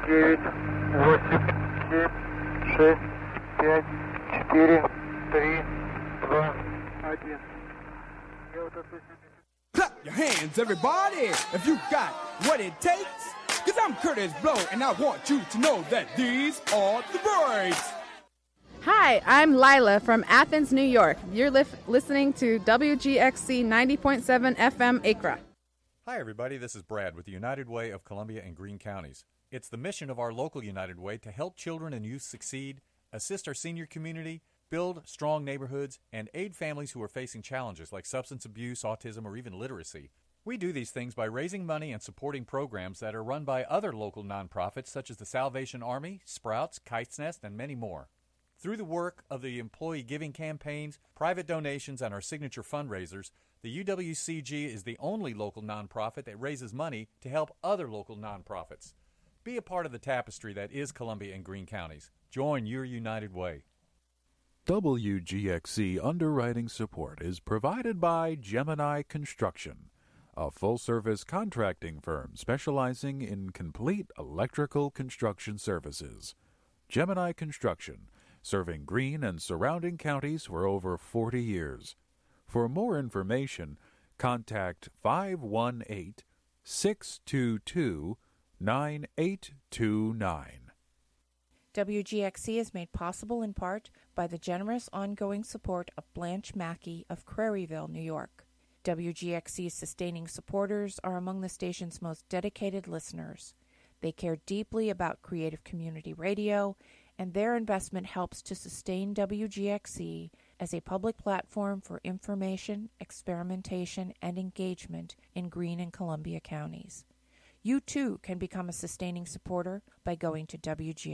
девять, восемь, семь, шесть, пять, четыре, три, два, один. Clap your hands, everybody, if you got what it takes. Cause I'm Curtis Blow, and I want you to know that these are the breaks. Hi, I'm Lila from Athens, New York. You're listening to WGXC 90.7 FM Acra. Hi, everybody. This is Brad with the United Way of Columbia and Greene Counties. It's the mission of our local United Way to help children and youth succeed, assist our senior community, build strong neighborhoods, and aid families who are facing challenges like substance abuse, autism, or even literacy. We do these things by raising money and supporting programs that are run by other local nonprofits such as the Salvation Army, Sprouts, Kite's Nest, and many more. Through the work of the employee giving campaigns, private donations, and our signature fundraisers, the UWCG is the only local nonprofit that raises money to help other local nonprofits. Be a part of the tapestry that is Columbia and Greene counties. Join your United Way. WGXC underwriting support is provided by Gemini Construction, a full-service contracting firm specializing in complete electrical construction services. Gemini Construction, serving Greene and surrounding counties for over 40 years. For more information, contact 518-622-9829. WGXC is made possible in part by the generous ongoing support of Blanche Mackey of Craryville, New York. WGXC's sustaining supporters are among the station's most dedicated listeners. They care deeply about creative community radio, and their investment helps to sustain WGXC as a public platform for information, experimentation, and engagement in Greene and Columbia counties. You too can become a sustaining supporter by going to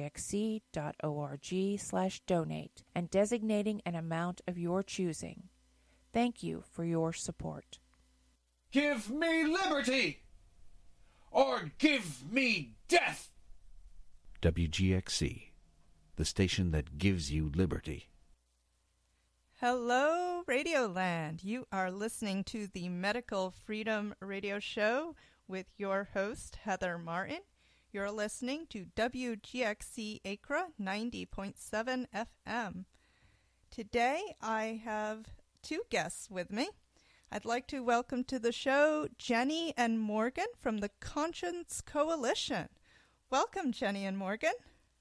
wgxc.org/donate and designating an amount of your choosing. Thank you for your support. Give me liberty, or give me death! WGXC, the station that gives you liberty. Hello, Radioland. You are listening to the Medical Freedom Radio Show with your host, Heather Martin. You're listening to WGXC Acra 90.7 FM. Today, I have two guests with me. I'd like to welcome to the show Jenny and Morgan from the Conscience Coalition. Welcome, Jenny and Morgan.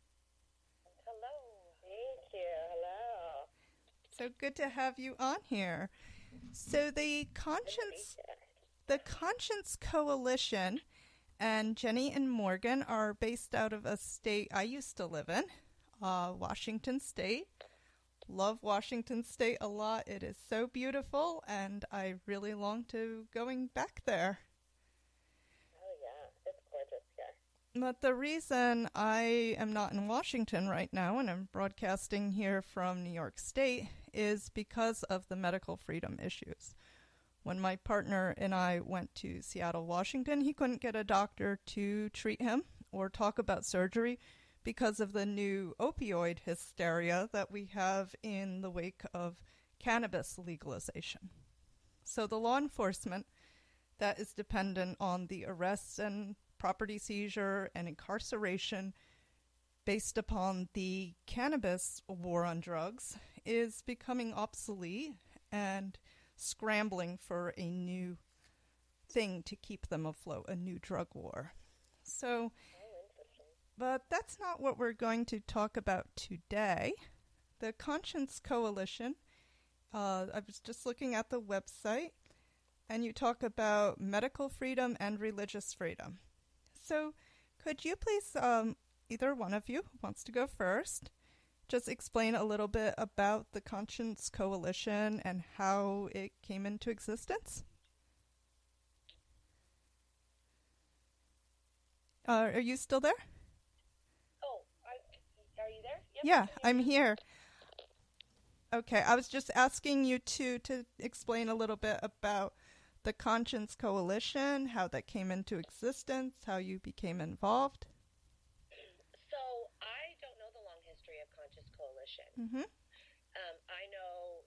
So good to have you on here. So the Conscience Coalition and Jenny and Morgan are based out of a state I used to live in, Washington State. Love Washington State a lot. It is so beautiful, and I really long to going back there. Oh yeah, it's gorgeous here. But the reason I am not in Washington right now, and I'm broadcasting here from New York State, is because of the medical freedom issues. When my partner and I went to Seattle, Washington, he couldn't get a doctor to treat him or talk about surgery because of the new opioid hysteria that we have in the wake of cannabis legalization. So the law enforcement that is dependent on the arrests and property seizure and incarceration based upon the cannabis war on drugs is becoming obsolete and scrambling for a new thing to keep them afloat, a new drug war. So, but that's not what we're going to talk about today. The Conscience Coalition, I was just looking at the website, and you talk about medical freedom and religious freedom. So could you please, either one of you wants to go first, just explain a little bit about the Conscience Coalition and how it came into existence? Are you still there? Oh, are you there? Yep, yeah, I'm here. Okay, I was just asking you to explain a little bit about the Conscience Coalition, how that came into existence, how you became involved. So I don't know the long history of Conscience Coalition. Mm-hmm. I know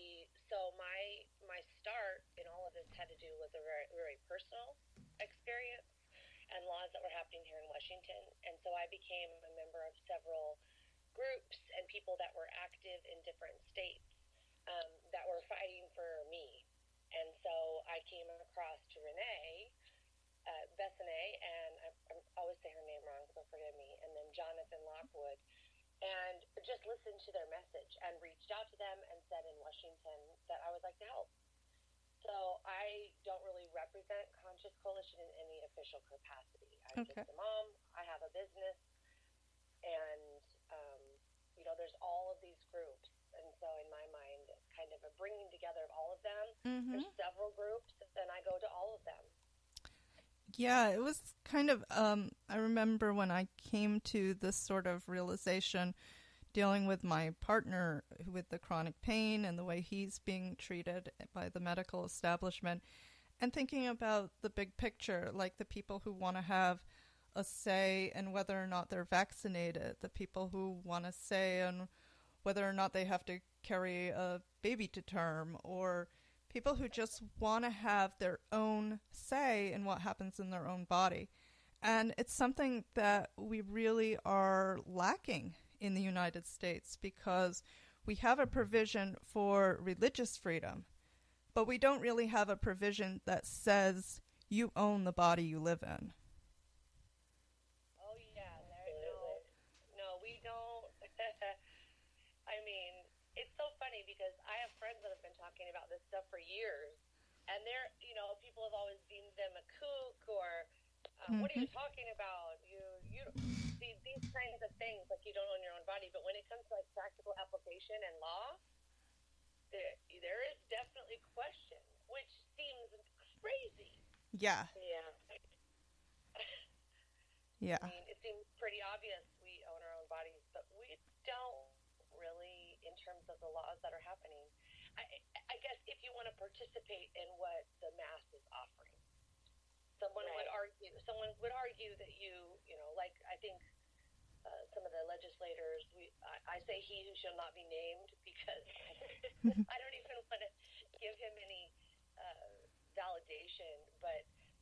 my start in all of this had to do with a very, very personal experience and laws that were happening here in Washington. And so I I became a member of several groups and people that were active in different states that were fighting for me. And so I came across to Renee Bessonnet, and I always say her name wrong, so forgive me, and then Jonathan Lockwood, and just listened to their message and reached out to them and said in Washington that I would like to help. So I don't really represent Conscious Coalition in any official capacity. I'm just a mom. I have a business, and there's all of these groups, and so in my mind, it's kind of a bringing together of all of them. There's several groups, and I go to all of them. Yeah, it was kind of, I remember when I came to this sort of realization dealing with my partner with the chronic pain and the way he's being treated by the medical establishment, and thinking about the big picture, like the people who want to have a say in whether or not they're vaccinated, the people who want to say on whether or not they have to carry a baby to term, or people who just want to have their own say in what happens in their own body. And it's something that we really are lacking in the United States, because we have a provision for religious freedom, but we don't really have a provision that says you own the body you live in. Oh, yeah. No, we don't. I mean, it's so funny because I have friends that have been talking about this stuff for years, and they're, people have always deemed them a kook, or what are you talking about? You see these kinds of things, like you don't own your own body, but when it comes to like practical application and law, there is definitely question, which seems crazy. Yeah. Yeah. Yeah. I mean, it seems pretty obvious we own our own bodies, but we don't really in terms of the laws that are happening. I guess if you want to participate in what the mass is offering, someone would argue that like I think some of the legislators, I say he who shall not be named, because I don't even want to give him any validation, but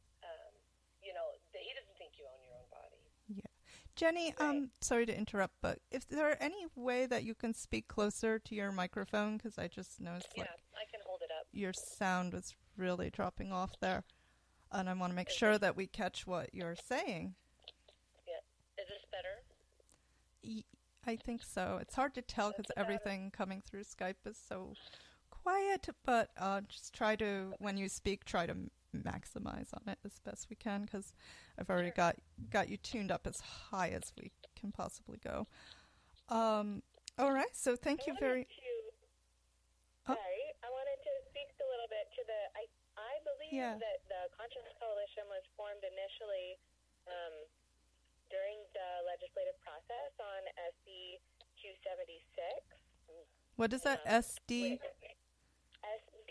he doesn't think you own your own body. Yeah. Jenny, sorry to interrupt, but is there any way that you can speak closer to your microphone? Because I just noticed I can hold it up. Your sound was really dropping off there, and I want to make sure that we catch what you're saying. Yeah. Is this better? I think so. It's hard to tell because everything coming through Skype is so quiet, but just try to, when you speak, try to maximize on it as best we can, because I've already got you tuned up as high as we can possibly go. All right, so thank you very... Sorry, I wanted to speak a little bit to I believe that the Conscious Coalition was formed initially during the legislative process on SB 276. What is that, SD? SB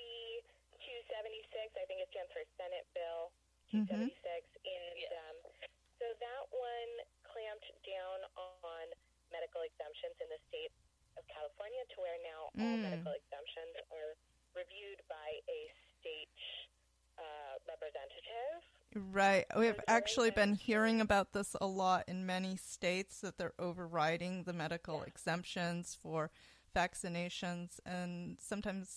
276, I think it stands for Senate Bill 276, and so that one clamped down on medical exemptions in the state of California, to where now all medical exemptions are reviewed by a state representative. Right. We've actually been hearing about this a lot in many states, that they're overriding the medical exemptions for vaccinations. And sometimes,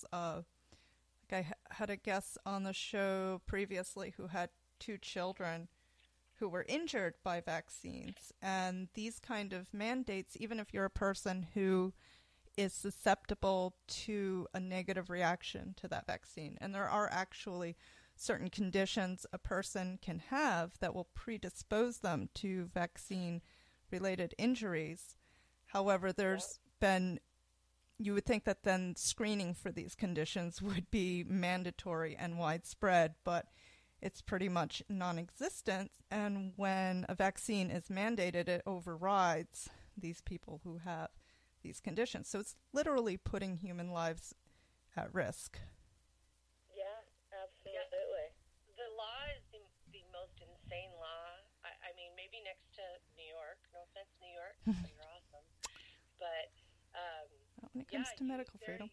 I had a guest on the show previously who had 2 children who were injured by vaccines. And these kind of mandates, even if you're a person who is susceptible to a negative reaction to that vaccine, and there are actually certain conditions a person can have that will predispose them to vaccine-related injuries. However, there's been, you would think that then screening for these conditions would be mandatory and widespread, but it's pretty much non-existent. And when a vaccine is mandated, it overrides these people who have these conditions. So it's literally putting human lives at risk. Yeah, absolutely. The law is the most insane law. I mean, maybe next to New York. No offense, New York. You're awesome. But when it comes to medical freedom,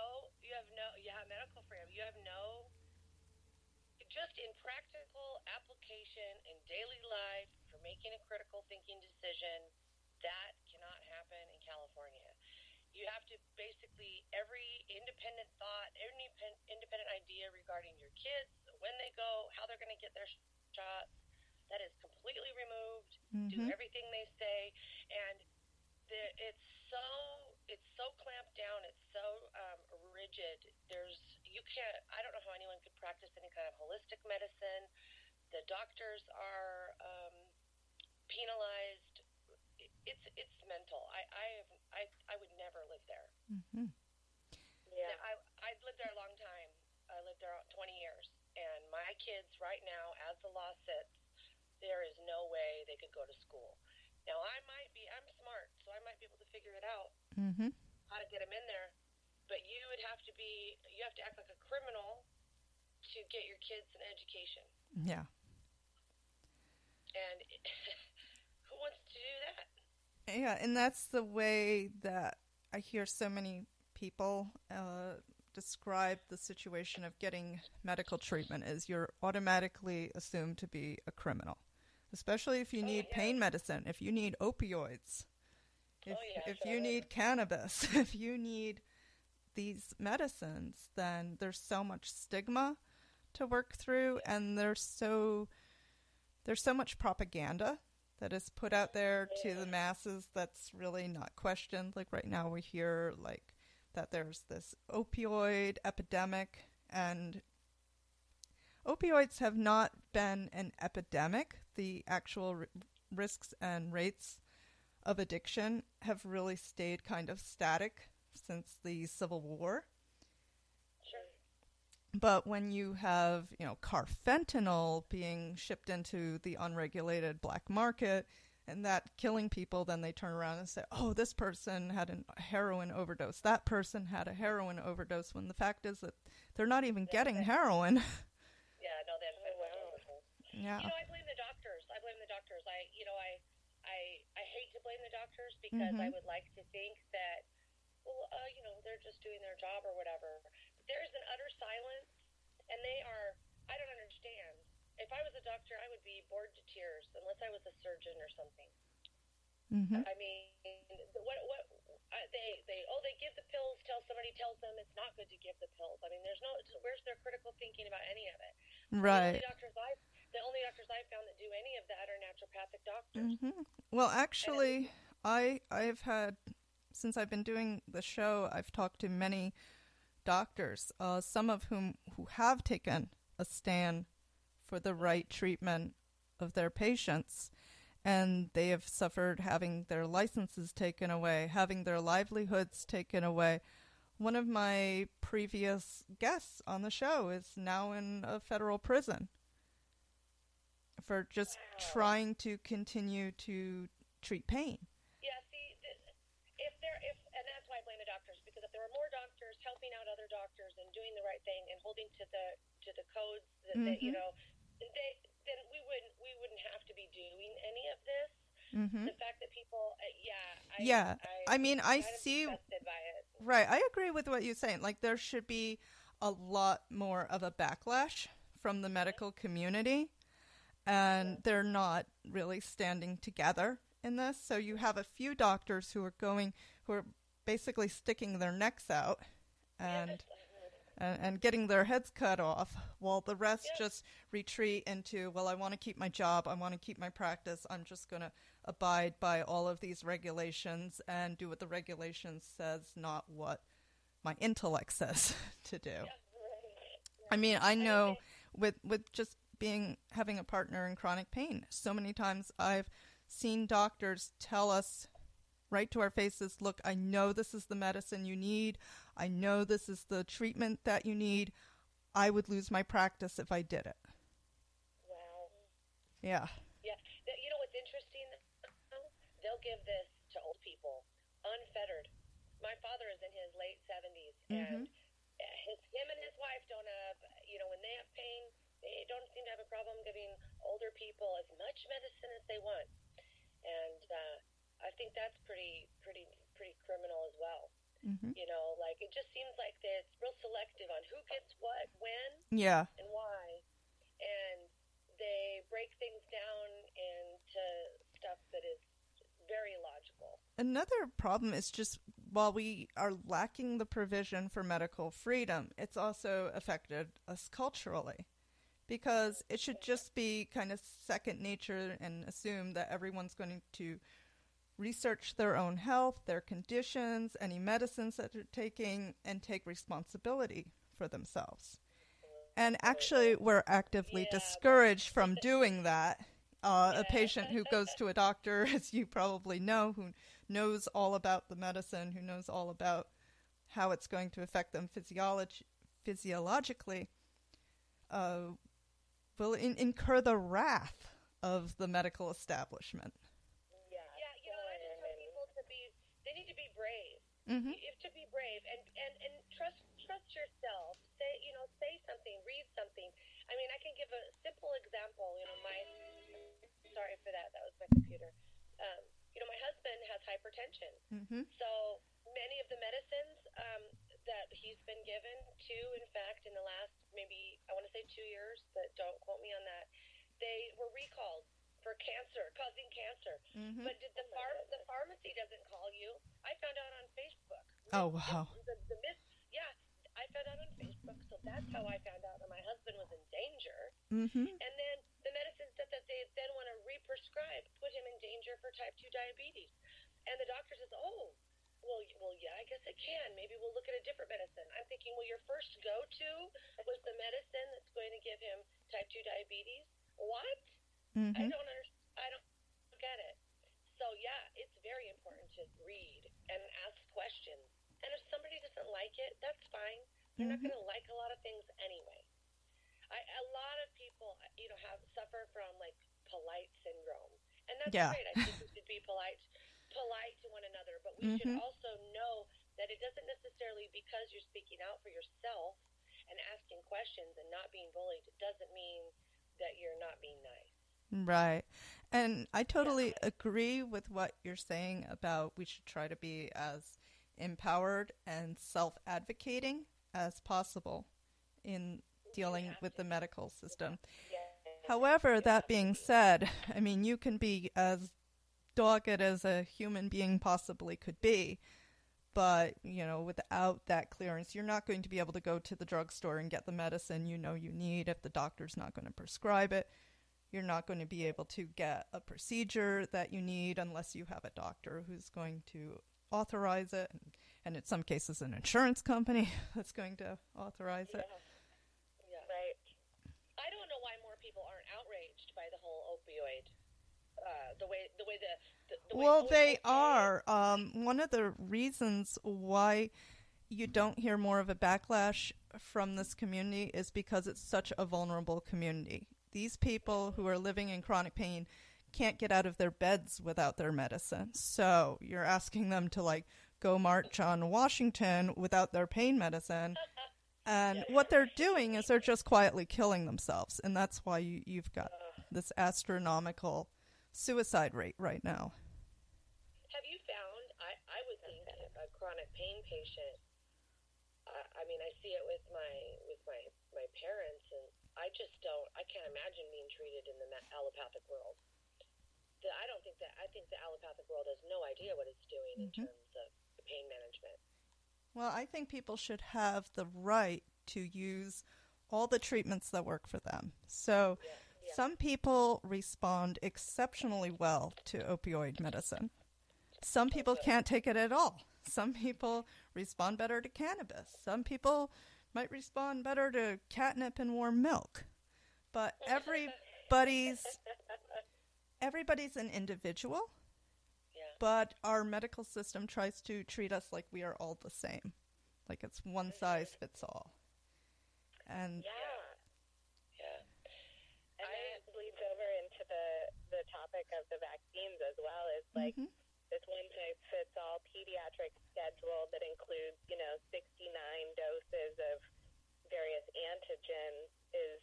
medical freedom. You have no, just in practical application in daily life for making a critical thinking decision, can't get their shots. That is completely removed. Mm-hmm. Do everything they say, and it's so clamped down. It's so rigid. I don't know how anyone could practice any kind of holistic medicine. The doctors are penalized. It's mental. I would never live there. Mm-hmm. Yeah, I lived there a long time. I lived there 20 years, and my kids right now, as the law sits, there is no way they could go to school. Now I'm smart, so I might be able to figure it out, Mm-hmm. how to get them in there. But you have to act like a criminal to get your kids an education. Yeah. And who wants to do that? Yeah, and that's the way that I hear so many people describe the situation of getting medical treatment is you're automatically assumed to be a criminal, especially if you need pain medicine, if you need opioids, if you need cannabis, if you need these medicines, then there's so much stigma to work through, and there's so much propaganda that is put out there to the masses that's really not questioned. Like right now we hear like that there's this opioid epidemic, and opioids have not been an epidemic. The actual risks and rates of addiction have really stayed kind of static since the Civil War. Sure. But when you have, carfentanil being shipped into the unregulated black market and that killing people, then they turn around and say, oh, this person had a heroin overdose. That person had a heroin overdose, when the fact is that they're not even getting heroin. Yeah, no, they have fentanyl. Yeah. I blame the doctors. I hate to blame the doctors because I would like to think that, they're just doing their job or whatever. But there is an utter silence, and I don't understand. If I was a doctor, I would be bored to tears unless I was a surgeon or something. Mm-hmm. I mean, they give the pills till somebody tells them it's not good to give the pills. I mean, where's their critical thinking about any of it? Right. The only doctors I've found that do any of that are naturopathic doctors. Mm-hmm. Well, actually, I've had, since I've been doing the show, I've talked to many doctors, some of whom who have taken a stand for the right treatment of their patients, and they have suffered having their licenses taken away, having their livelihoods taken away. One of my previous guests on the show is now in a federal prison for just trying to continue to treat pain. Yeah, see, and that's why I blame the doctors, because if there were more doctors helping out other doctors and doing the right thing and holding to the codes that then we wouldn't have to be doing any of this. Mm-hmm. The fact that people, I see. By it. Right, I agree with what you're saying. Like, there should be a lot more of a backlash from the medical community, and they're not really standing together in this. So you have a few doctors who are basically sticking their necks out and getting their heads cut off, while the rest just retreat into, well, I want to keep my job, I want to keep my practice, I'm just going to abide by all of these regulations and do what the regulations says, not what my intellect says to do. I mean, I know with just having a partner in chronic pain, so many times I've seen doctors tell us right to our faces, look, I know this is the medicine you need. I know this is the treatment that you need. I would lose my practice if I did it. Wow. Yeah. Yeah. You know what's interesting? They'll give this to old people, unfettered. My father is in his late 70s, and him and his wife don't have, when they have pain, they don't seem to have a problem giving older people as much medicine as they want. And I think that's pretty criminal as well. Mm-hmm. It just seems like it's real selective on who gets what, when, and why. And they break things down into stuff that is very illogical. Another problem is just while we are lacking the provision for medical freedom, it's also affected us culturally, because it should just be kind of second nature and assume that everyone's going to research their own health, their conditions, any medicines that they're taking, and take responsibility for themselves. And actually, we're actively discouraged from doing that. A patient who goes to a doctor, as you probably know, who knows all about the medicine, who knows all about how it's going to affect them physiologically, will incur the wrath of the medical establishment. Yeah, I just tell people they need to be brave. Mm-hmm. You have to be brave and trust yourself. Say something, read something. I mean, I can give a simple example. Sorry for that. That was my computer. My husband has hypertension. Mm-hmm. So many of the medicines that he's been given in fact, in the last maybe, I want to say 2 years, but don't quote me on that, they were recalled for causing cancer. Mm-hmm. But the pharmacy doesn't call you. I found out on Facebook. Oh, wow. I found out on Facebook, so that's how I found out that my husband was in danger. Mm-hmm. And then the medicines that they then want to re-prescribe put him in danger for type 2 diabetes. And the doctor says, well, yeah, I guess it can. Maybe we'll look at a different medicine. I'm thinking, well, your first go-to was the medicine that's going to give him type 2 diabetes? What? Mm-hmm. I don't get it. So, yeah, it's very important to read and ask questions. And if somebody doesn't like it, that's fine. They're not going to like a lot of things anyway. A lot of people, suffer from, polite syndrome. And that's great. I think we should be polite to one another. But we should also know that it doesn't necessarily, because you're speaking out for yourself and asking questions and not being bullied, doesn't mean that you're not being nice. Right. And I totally agree with what you're saying about we should try to be as empowered and self-advocating as possible in dealing with the medical system. However, that being said, I mean, you can be as dogged as a human being possibly could be, but, without that clearance, you're not going to be able to go to the drugstore and get the medicine you need if the doctor's not going to prescribe it. You're not going to be able to get a procedure that you need unless you have a doctor who's going to authorize it, and in some cases an insurance company that's going to authorize it. Yeah, right. I don't know why more people aren't outraged by the whole opioid, they are. One of the reasons why you don't hear more of a backlash from this community is because it's such a vulnerable community. These people who are living in chronic pain can't get out of their beds without their medicine. So you're asking them to go march on Washington without their pain medicine. And what they're doing is they're just quietly killing themselves. And that's why you've got this astronomical suicide rate right now. Have you found, I would think a chronic pain patient, I see it with my parents, and I can't imagine being treated in the allopathic world. I think the allopathic world has no idea what it's doing in terms of the pain management. Well, I think people should have the right to use all the treatments that work for them. So some people respond exceptionally well to opioid medicine. Some people can't take it at all. Some people respond better to cannabis. Some people might respond better to catnip and warm milk. But everybody's an individual, but our medical system tries to treat us like we are all the same, like it's one size fits all. And and that bleeds over into the topic of the vaccines as well. It's this one size fits all pediatric schedule that includes 69 doses of various antigens is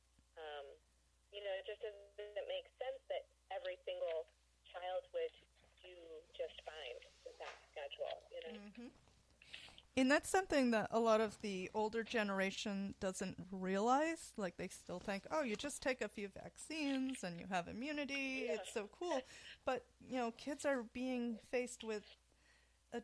it just doesn't make sense that every single child would do just fine with that schedule, And that's something that a lot of the older generation doesn't realize. They still think, you just take a few vaccines and you have immunity. Yeah. It's so cool. But, kids are being faced with a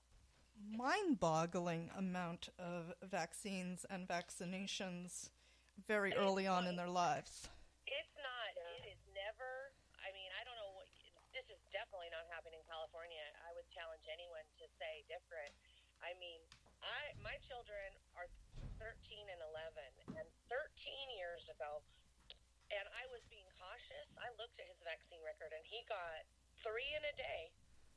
mind-boggling amount of vaccines and vaccinations very early on in their lives. It's not. Yeah. It is never. I mean, I don't know what. This is definitely not happening in California. I would challenge anyone to say different. I mean, my children are 13 and 11, and 13 years ago, and I was being cautious. I looked at his vaccine record, and he got 3 in a day,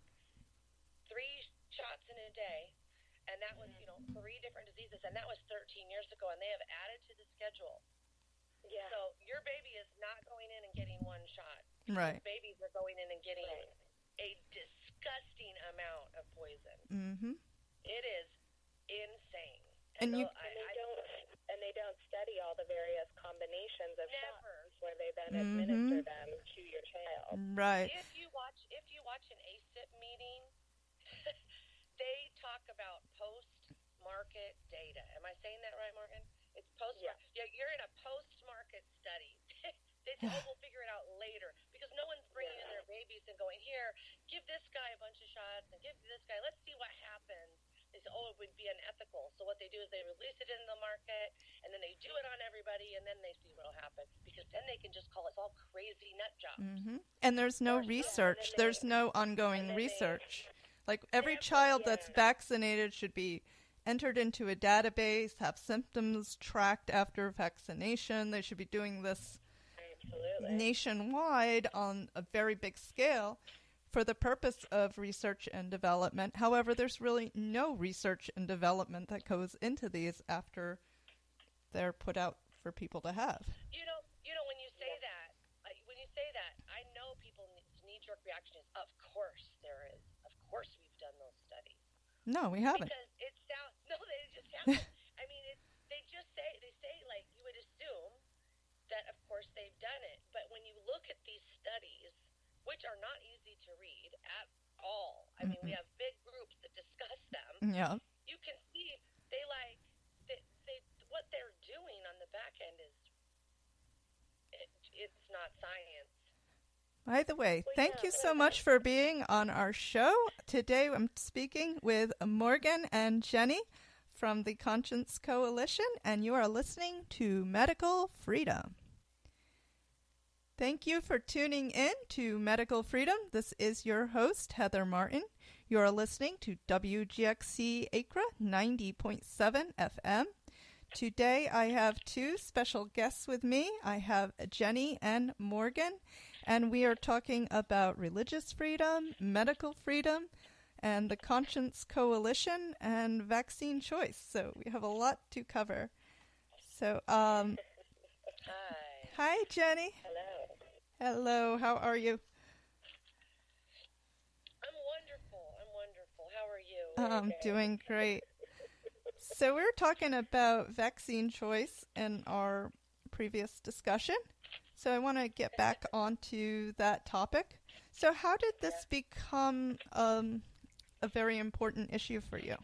3 shots in a day, and that was, 3 different diseases, and that was 13 years ago, and they have added to the schedule. Yeah. So your baby is not going in and getting 1 shot. Right. Babies are going in and getting a disgusting amount of poison. Mm-hmm. It is insane. And they don't study all the various combinations of shots where they then administer them to your child. Right. If you watch an ACIP meeting, they talk about post-market data. Am I saying that right, Morgan? It's post-market. Yeah, you're in a post-market study. They say, we'll figure it out later, because no one's bringing in their babies and going, here, give this guy a bunch of shots and give this guy, let's see what happens. They say, it would be unethical. So what they do is they release it in the market, and then they do it on everybody, and then they see what will happen, because then they can just call us all crazy nut jobs. Mm-hmm. And there's no research. There's no ongoing research. Like, every child that's vaccinated should be entered into a database, have symptoms tracked after vaccination. They should be doing this nationwide on a very big scale for the purpose of research and development. However, there's really no research and development that goes into these after they're put out for people to have. You know, when you say that, I know people's knee-jerk reaction is, of course there is. Of course we've done those studies. No, we haven't. Because it sounds, they just haven't. I mean, they say like, you would assume that, of course, they've done it. But when you look at these studies, which are not easy to read at all, I mean, we have big groups that discuss them. Yeah. You can see what they're doing on the back end is, it's not science. By the way, thank you so much for being on our show. Today I'm speaking with Morgan and Jenny from the Conscience Coalition, and you are listening to Medical Freedom. Thank you for tuning in to Medical Freedom. This is your host, Heather Martin. You are listening to WGXC Acra 90.7 FM. Today I have 2 special guests with me. I have Jenny and Morgan, and we are talking about religious freedom, medical freedom, and the Conscience Coalition and vaccine choice. So we have a lot to cover. So, Hi, Jenny. Hello. How are you? I'm wonderful. How are you? I'm doing great. So we're talking about vaccine choice in our previous discussion. So I want to get back onto that topic. So how did this become a very important issue for you?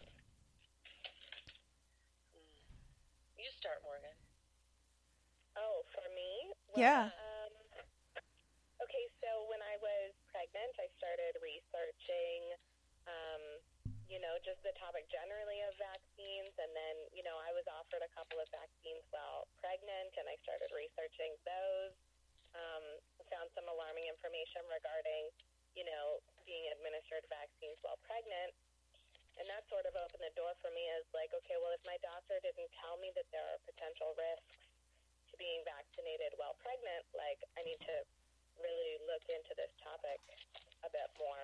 You start, Morgan. Oh, for me? Well, yeah. Okay, so when I was pregnant, I started researching, just the topic generally of vaccines, and then, I was offered a couple of vaccines while pregnant, and I started researching those. Found some alarming information regarding, being administered vaccines while pregnant. And that sort of opened the door for me as like, okay, well, if my doctor didn't tell me that there are potential risks to being vaccinated while pregnant, like, I need to really look into this topic a bit more.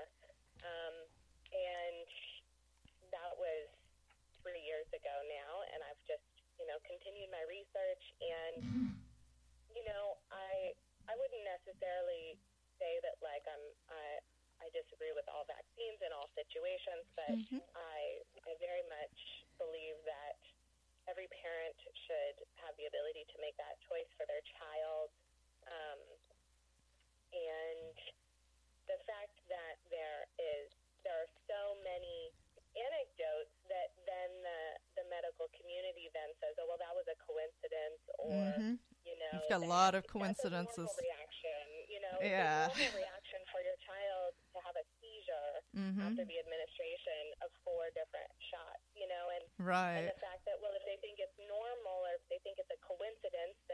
And that was 3 years ago now, and I've just, continued my research, and, I wouldn't necessarily say that, like, I disagree with all vaccines in all situations, but I very much believe that every parent should have the ability to make that choice for their child. And the fact that there are so many anecdotes that then the medical community then says, oh, well, that was a coincidence, or, You've got a lot of coincidences. That's a normal reaction, Yeah. It's a normal reaction for your child to have a seizure after the administration of 4 different shots, and Right. And the fact that, well, if they think it's normal or if they think it's a coincidence,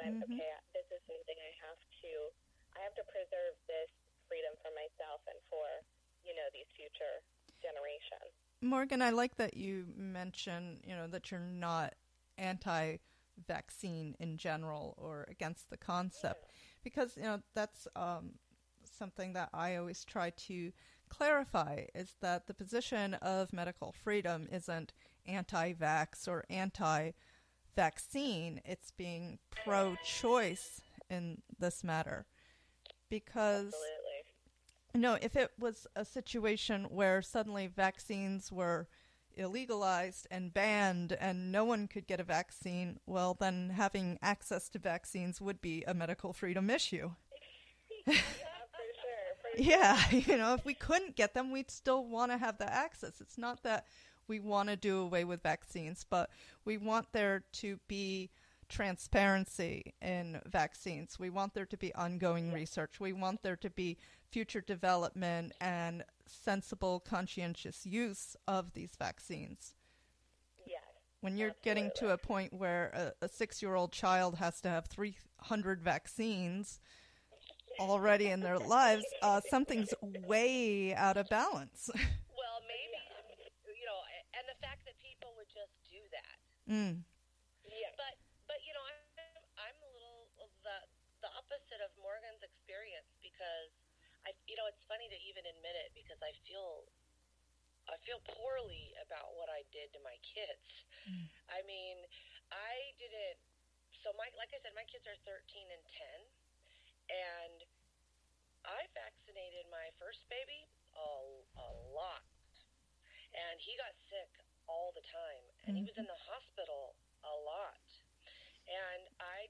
went, okay, this is something I have to preserve this freedom for myself and for, these future generations. Morgan, I like that you mention, that you're not anti-vaccine in general or against the concept, because, that's something that I always try to clarify, is that the position of medical freedom isn't anti-vax or anti-vaccine. It's being pro-choice in this matter. Because, if it was a situation where suddenly vaccines were illegalized and banned and no one could get a vaccine, well, then having access to vaccines would be a medical freedom issue. For sure. Yeah, if we couldn't get them, we'd still want to have the access. It's not that we want to do away with vaccines, but we want there to be transparency in vaccines. We want there to be ongoing research. We want there to be future development and sensible, conscientious use of these vaccines. Yes. When you're getting to a point where a 6-year-old child has to have 300 vaccines already in their lives, something's way out of balance. Well, maybe, and the fact that people would just do that. Yeah. But I'm a little the opposite of Morgan's experience, because it's funny to even admit it, because I feel poorly about what I did to my kids. I mean, I didn't. So like I said, my kids are 13 and 10, and I vaccinated my first baby a lot, and he got sick all the time, and he was in the hospital a lot, and I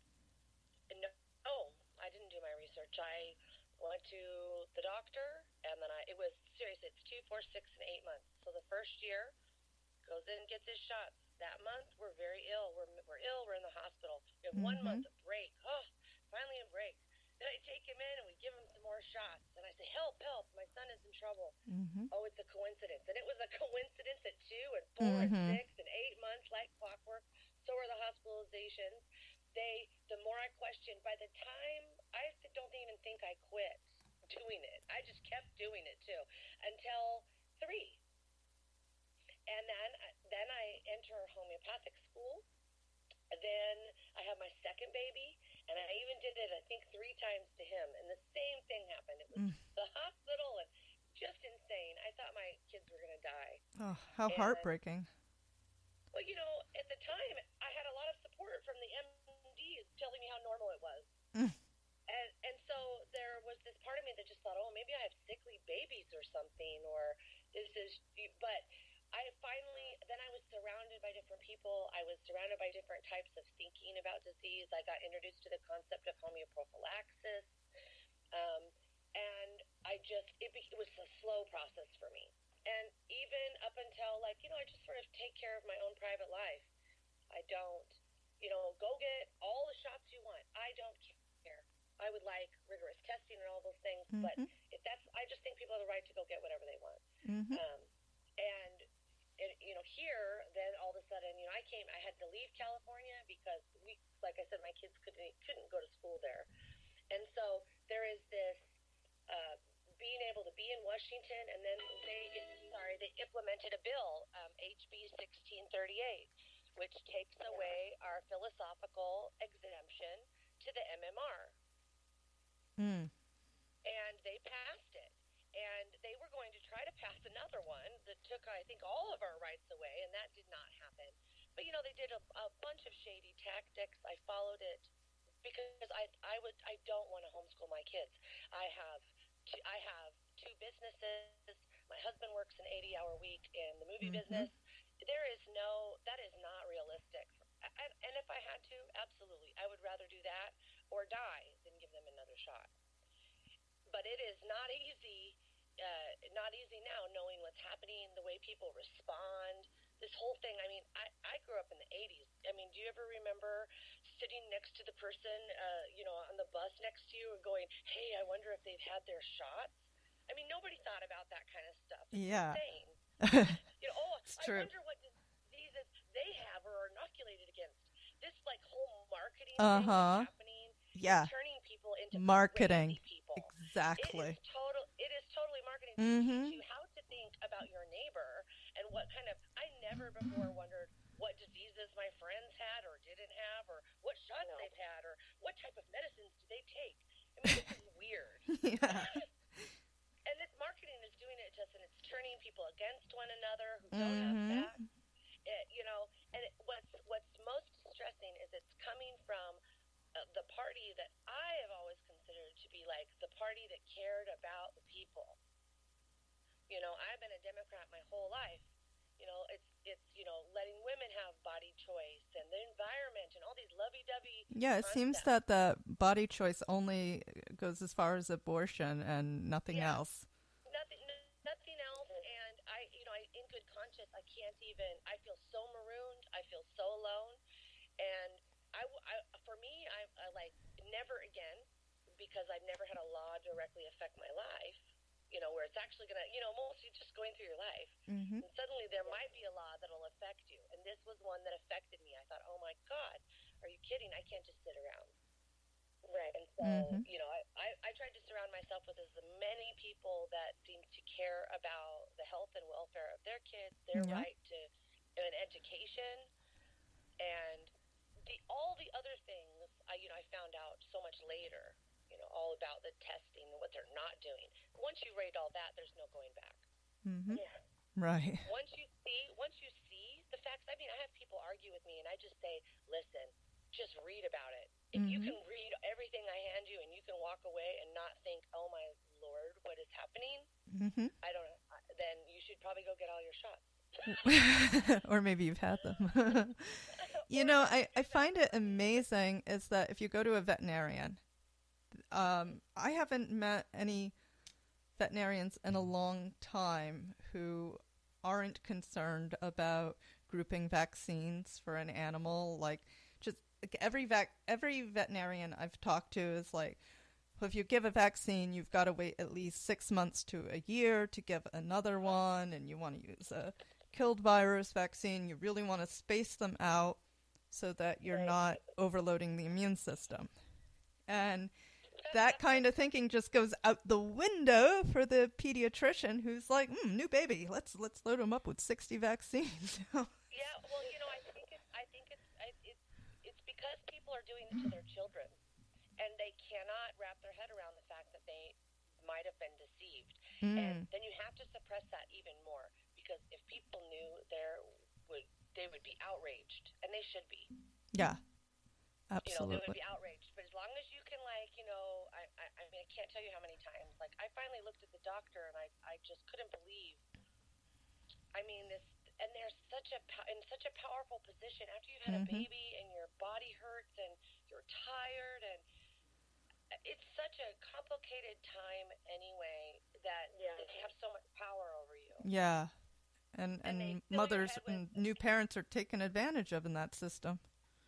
didn't do my research. I went to the doctor, and then it was seriously, it's 2, 4, 6, and 8 months. So the first year, goes in and gets his shots. That month, we're very ill. We're ill. We're in the hospital. We have 1 month of break. Oh, finally a break. Then I take him in, and we give him some more shots. And I say, help, my son is in trouble. Oh, it's a coincidence. And it was a coincidence at 2 and 4 and 6 and 8 months, like clockwork. So are the hospitalizations. The more I questioned, by the time, I don't even think I quit doing it. I just kept doing it, too, until 3. And then I enter homeopathic school. Then I have my second baby, and I even did it, I think, 3 times to him, and the same thing happened. It was the hospital, and just insane. I thought my kids were going to die. Oh, how heartbreaking. Well, at the time, I had a lot of support from the MDs telling me how normal it was. And so there was this part of me that just thought, oh, maybe I have sickly babies or something, or this is, but I finally, then I was surrounded by different people. I was surrounded by different types of thinking about disease. I got introduced to the concept of homeoprophylaxis. And it was a slow process for me. And even up until, I just sort of take care of my own private life. I don't, go get all the shots you want. I don't care. I would like rigorous testing and all those things, but I just think people have the right to go get whatever they want. And here, then all of a sudden, I had to leave California because like I said, my kids couldn't go to school there. And so there is this, being able to be in Washington, and then they implemented a bill, HB 1638, which takes away our philosophical exemption to the MMR. And they passed it. And they were going to try to pass another one that took, I think, all of our rights away, and that did not happen. But, they did a bunch of shady tactics. I followed it because I don't want to homeschool my kids. I have 2 businesses. My husband works an 80-hour week in the movie business. That is not realistic. And if I had to, absolutely, I would rather do that or die than give them another shot. But it is not easy now knowing what's happening, the way people respond, this whole thing. I mean, I grew up in the 80s. I mean, do you ever remember sitting next to the person, on the bus next to you and going, hey, I wonder if they've had their shots? I mean, nobody thought about that kind of stuff. It's insane. It's true. I wonder what diseases they have or are inoculated against. This, whole marketing thing that's happening. Yeah. It's turning people into marketing. crazy people. Exactly. It is totally marketing to teach you how to think about your neighbor and what kind of. I never before wondered what diseases my friends had or didn't have, or what shots they've had, or what type of medicines do they take. I mean, this is weird. Yeah. And this marketing is doing it to us, and it's turning people against one another who don't have that. What's most distressing is it's coming from the party that I have always considered to be like the party that cared about the people. I've been a Democrat my whole life. It's letting women have body choice and the environment and all these lovey-dovey. Yeah, it seems that the body choice only goes as far as abortion and nothing else. Nothing else. And I in good conscience, I can't even. I feel so marooned. I feel so alone. And for me, I like never again, because I've never had a law directly affect my life. Where it's actually going to, mostly just going through your life. Mm-hmm. And suddenly there might be a law that'll affect you. And this was one that affected me. I thought, oh my God, are you kidding? I can't just sit around. Right. And so, I tried to surround myself with as many people that seem to care about the health and welfare of their kids, their right to an education, and all the other things I found out so much later. All about the testing and what they're not doing. Once you rate all that, there's no going back. Mm-hmm. Yeah. Right. Once you see the facts, I have people argue with me, and I just say, listen, just read about it. If you can read everything I hand you and you can walk away and not think, oh my Lord, what is happening? I don't know. Then you should probably go get all your shots. Or maybe you've had them. I find it amazing is that if you go to a veterinarian, I haven't met any veterinarians in a long time who aren't concerned about grouping vaccines for an animal. Like, just every veterinarian I've talked to is like, well, if you give a vaccine, you've got to wait at least 6 months to a year to give another one, and you want to use a killed virus vaccine. You really want to space them out so that you're not overloading the immune system. And that kind of thinking just goes out the window for the pediatrician who's like, new baby, let's load him up with 60 vaccines. Yeah, well, I think it's because people are doing it to their children, and they cannot wrap their head around the fact that they might have been deceived. And then you have to suppress that even more, because if people knew, they would be outraged, and they should be. Yeah. Absolutely. They would be outraged. But as long as you can, I can't tell you how many times. I finally looked at the doctor, and I just couldn't believe. This, and they're in such a powerful position after you've had a baby, and your body hurts, and you're tired, and it's such a complicated time anyway that they have so much power over you. Yeah, and mothers and new parents are taken advantage of in that system.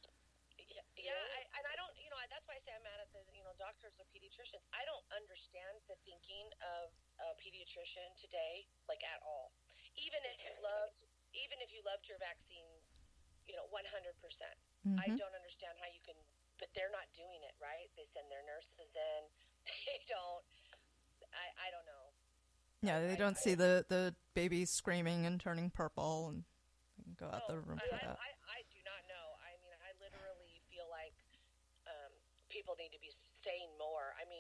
And I don't, that's why I say I'm mad at the, doctors or pediatricians. I don't understand the thinking of a pediatrician today, at all. Even if you loved your vaccines, 100%. I don't understand how you can, but they're not doing it, right? They send their nurses in. They don't, I don't know. Yeah, they don't see the baby screaming and turning purple and go out the room for that. I do not know. I literally feel like people need to be saying more. I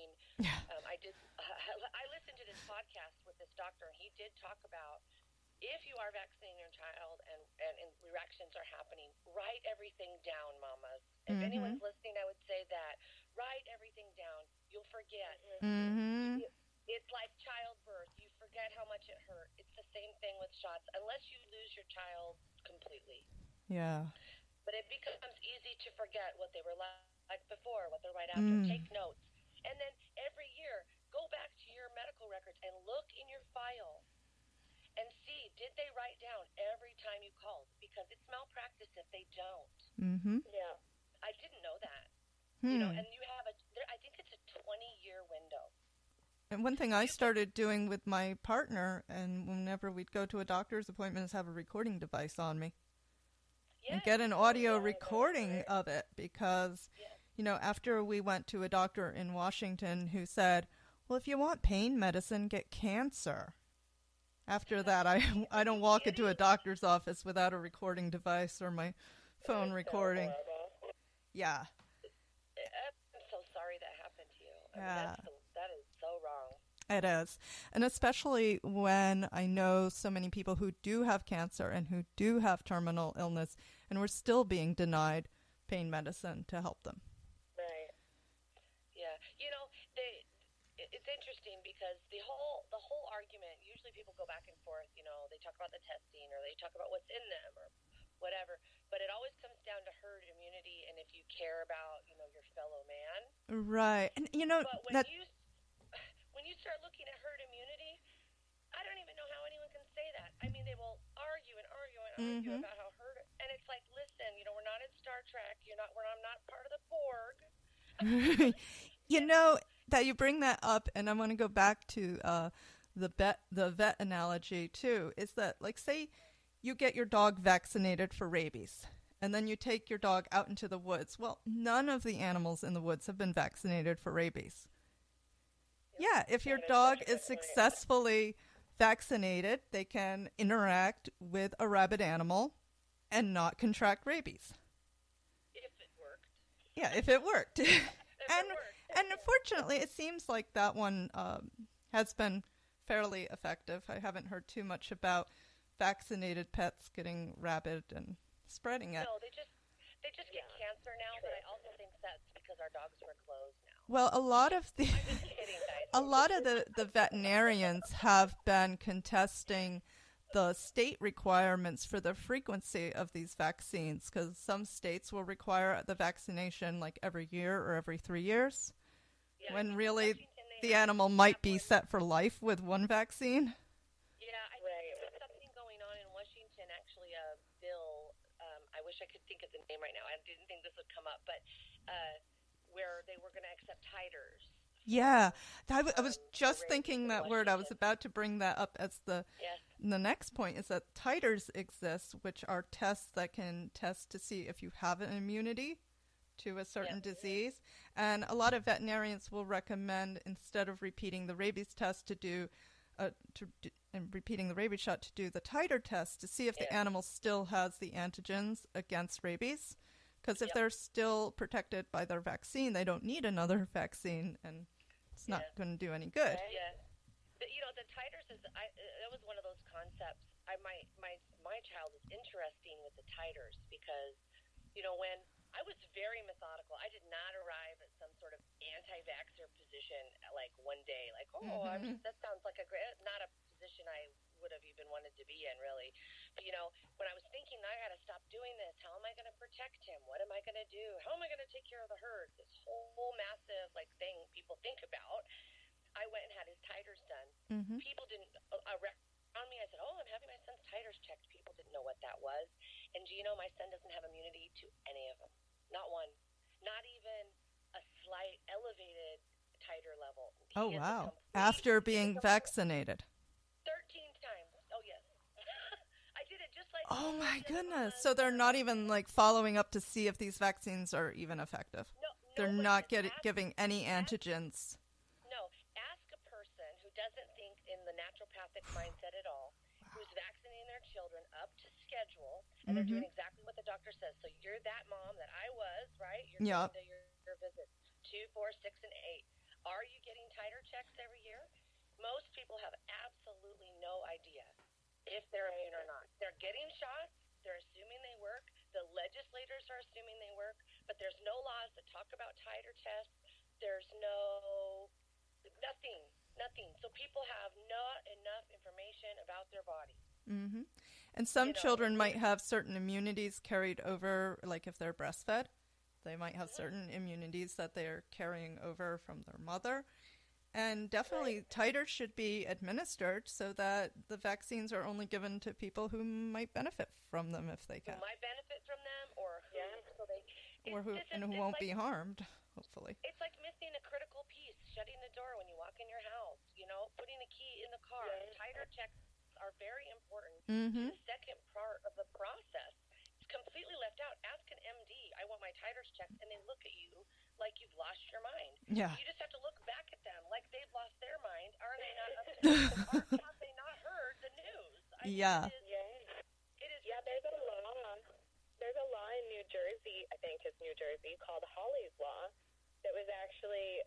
listened to this podcast with this doctor, and he did talk about if you are vaccinating your child and reactions are happening, write everything down, mamas. If anyone's listening, I would say that. Write everything down. You'll forget. It's like childbirth. You forget how much it hurt. It's the same thing with shots, unless you lose your child completely. Yeah. But it becomes easy to forget what they were like before, what they're right after. Take notes. And then every year, go back to your medical records and look in your file and see, did they write down every time you called? Because it's malpractice if they don't. Yeah. I didn't know that. And you have I think it's a 20-year window. And one thing I started doing with my partner, and whenever we'd go to a doctor's appointment, is have a recording device on me. And get an audio recording of it, because After we went to a doctor in Washington who said, well, if you want pain medicine, get cancer. After that, I don't walk into a doctor's office without a recording device or my phone recording. Yeah. I'm so sorry that happened to you. Yeah. That is so wrong. It is. And especially when I know so many people who do have cancer and who do have terminal illness, and we're still being denied pain medicine to help them. Right. Yeah. It's interesting because the whole argument, usually people go back and forth, they talk about the testing or they talk about what's in them or whatever, but it always comes down to herd immunity and if you care about, your fellow man. Right. And but when you start looking at herd immunity, I don't even know how anyone can say that. I mean, they will argue and argue and argue about how herd, and it's like, listen, we're not in Star Trek. I'm not part of the Borg. That you bring that up, and I want to go back to the vet analogy too. Is that, like, say you get your dog vaccinated for rabies, and then you take your dog out into the woods. Well, none of the animals in the woods have been vaccinated for rabies. Yeah, if your dog is successfully vaccinated, they can interact with a rabid animal and not contract rabies. If it worked. Yeah, if it worked. And unfortunately, it seems like that one has been fairly effective. I haven't heard too much about vaccinated pets getting rabid and spreading it. No, they just get cancer now, but I also think that's because our dogs wear clothes now. Well, a lot of the veterinarians have been contesting the state requirements for the frequency of these vaccines, because some states will require the vaccination like every year or every 3 years, when really the animal might be set for life with one vaccine. Yeah, I think there's something going on in Washington, actually, a bill, I wish I could think of the name right now. I didn't think this would come up, but where they were going to accept titers. Yeah, I was just thinking that word. I was about to bring that up as the next point, is that titers exist, which are tests that can test to see if you have an immunity to a certain disease. And a lot of veterinarians will recommend, instead of repeating the rabies test, repeating the rabies shot, to do the titer test to see if the animal still has the antigens against rabies. Because if they're still protected by their vaccine, they don't need another vaccine, and it's not going to do any good. Yeah. The titers that was one of those concepts. My child is interesting with the titers because, when I was very methodical, I did not arrive at some sort of anti-vaxxer position like one day, like, that sounds like not a position I would have even wanted to be in, really. But, when I was thinking, I got to stop doing this. How am I going to protect him? What am I going to do? How am I going to take care of the herd? This whole massive, thing people think about. I went and had his titers done. Mm-hmm. People didn't around me. I said, I'm having my son's titers checked. People didn't know what that was. And do you know my son doesn't have immunity to any of them? Not one. Not even a slight elevated titer level. Oh, wow. After being vaccinated. 13 times. Oh, yes. I did it just like... Oh, my goodness. So they're not even, following up to see if these vaccines are even effective. No, they're not giving any antigens. No. Ask a person who doesn't think in the naturopathic mindset at all, who's vaccinating their children up to schedule, and they're doing exactly what the doctor says. So you're that mom that I was, right? You're going to your visits, 2, 4, 6, and 8. Are you getting titer checks every year? Most people have absolutely no idea if they're immune or not. They're getting shots. They're assuming they work. The legislators are assuming they work. But there's no laws that talk about titer tests. There's nothing. So people have not enough information about their bodies. Mm-hmm. And some children might have certain immunities carried over, like if they're breastfed. They might have certain immunities that they're carrying over from their mother. And definitely titers should be administered so that the vaccines are only given to people who might benefit from them if they can. Who might benefit from them who won't be harmed, hopefully. It's like missing a critical piece, shutting the door when you walk in your house, putting a key in the car. Titer checks are very important to the second part of the process. It's completely left out. Ask an MD, I want my titers checked, and they look at you like you've lost your mind. Yeah. You just have to look back at them like they've lost their mind. Are they not have they not heard the news? Yeah. It is. Yeah, there's a law. There's a law in New Jersey, I think it's New Jersey, called Hawley's Law that was actually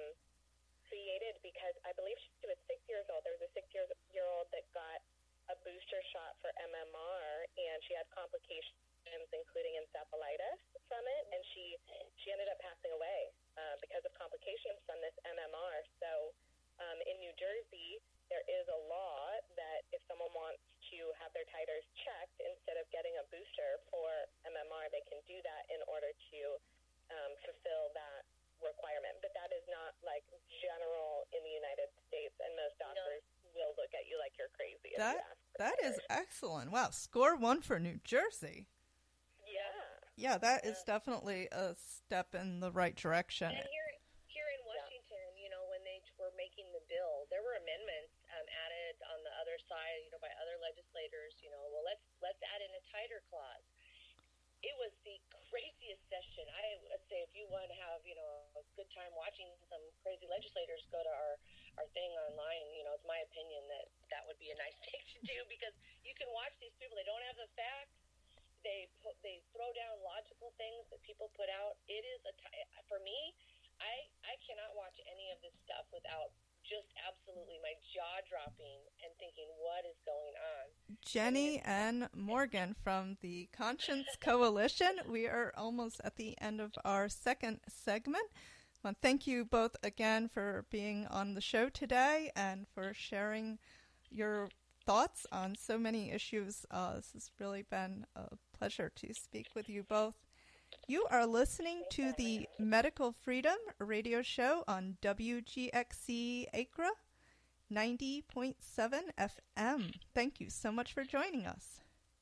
created because I believe she was 6 years old. There was a 6-year-old that got a booster shot for MMR, and she had complications, including encephalitis from it, and she ended up passing away because of complications from this MMR. So in New Jersey, there is a law that if someone wants to have their titers checked, instead of getting a booster for MMR, they can do that in order to fulfill that requirement. But that is not like general in the United States, and most doctors will look at you like you're crazy. That is excellent. Wow, score 1 for New Jersey. Yeah, that is definitely a step in the right direction. And here in Washington, you know, when they were making the bill, there were amendments added on the other side, you know, by other legislators. You know, well, let's add in a titer clause. It was the craziest session. I would say if you want to have, you know, a good time watching some crazy legislators, go to our thing online. You know, it's my opinion that would be a nice thing to do because you can watch these people. They don't have the facts. They throw down logical things that people put out. It is for me, I cannot watch any of this stuff without just absolutely my jaw dropping and thinking, what is going on? Jenny and Morgan from the Conscience Coalition. We are almost at the end of our second segment. Well, thank you both again for being on the show today and for sharing your thoughts on so many issues. This has really been a pleasure to speak with you both. You are listening to the Medical Freedom Radio Show on WGXC Acra 90.7 FM. Thank you so much for joining us.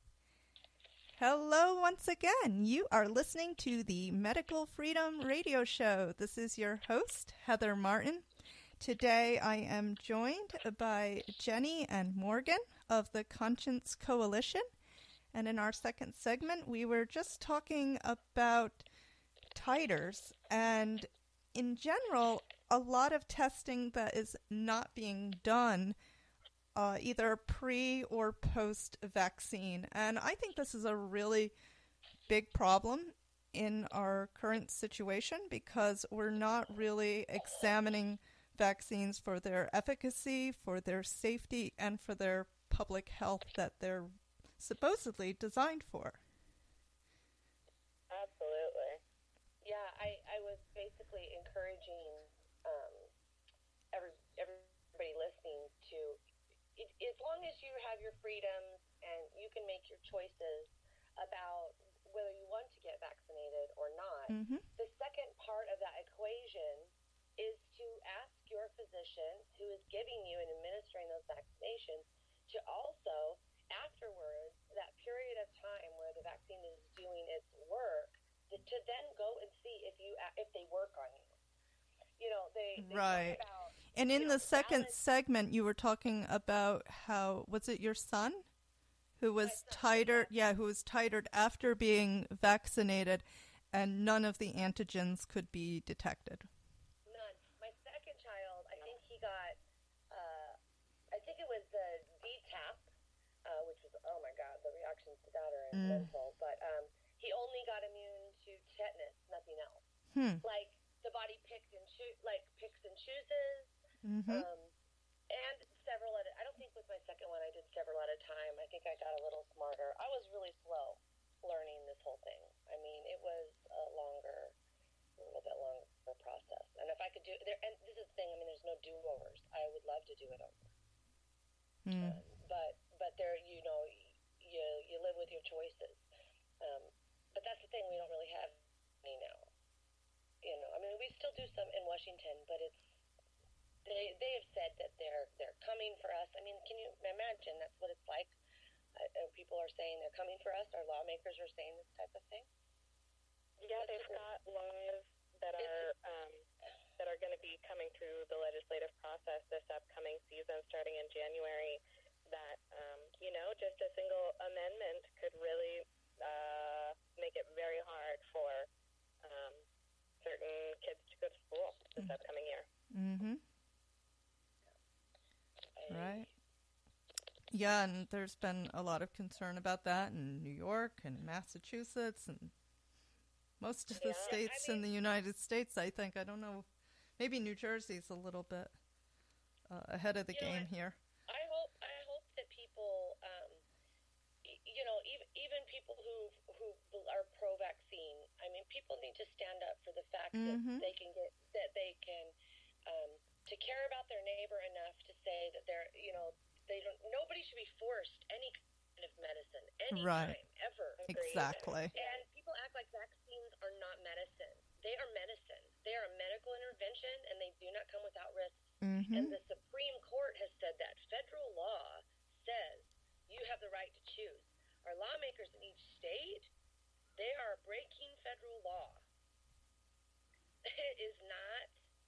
Hello once again. You are listening to the Medical Freedom Radio Show. This is your host, Heather Martin. Today I am joined by Jenny and Morgan of the Conscience Coalition. And in our second segment, we were just talking about titers and, in general, a lot of testing that is not being done either pre or post-vaccine. And I think this is a really big problem in our current situation because we're not really examining vaccines for their efficacy, for their safety, and for their public health that they're supposedly designed for. Absolutely. Yeah, I was basically encouraging everybody listening to, as long as you have your freedoms and you can make your choices about whether you want to get vaccinated or not, the second part of that equation is to ask your physician who is giving you and administering those vaccinations to also, afterwards, that period of time where the vaccine is doing its work, to then go and see if they work on you. You know, they right. talk about, and in the second segment, you were talking about how, was it your son who was titered? Yeah, who was titered after being vaccinated, and none of the antigens could be detected. None. My second child, I think he got, I think it was the DTaP, which was, oh my God, the reactions to that are incidental. But he only got immune to tetanus, nothing else. Like the body picks and chooses. And several at I don't think with my second one I did several at a time. I think I got a little smarter. I was really slow learning this whole thing. I mean, it was a little bit longer process. And if I could do there, and this is the thing. I mean, there's no do-overs. I would love to do it over. But there, you know, you live with your choices. But that's the thing. We don't really have any now. You know, I mean, we still do some in Washington, but they have said that they're coming for us. I mean, can you imagine that's what it's like? People are saying they're coming for us. Our lawmakers are saying this type of thing. Yeah, they've got laws that are going to be coming through the legislative process this upcoming season, starting in January. That you know, just a single amendment could really make it very hard for certain Mm-hmm. Right. Yeah, and there's been a lot of concern about that in New York and Massachusetts and most of the states in the United States, I think. I don't know. Maybe New Jersey's a little bit ahead of the game here. I hope that people, even people who are pro-vaccine, I mean, people need to stand up for the fact that they can to care about their neighbor enough to say that nobody should be forced any kind of medicine, anytime, ever. Exactly. And people act like vaccines are not medicine. They are medicine. They are a medical intervention, and they do not come without risks. And the Supreme Court has said that. Federal law says you have the right to choose. Our lawmakers in each state, they are breaking federal law. It is not,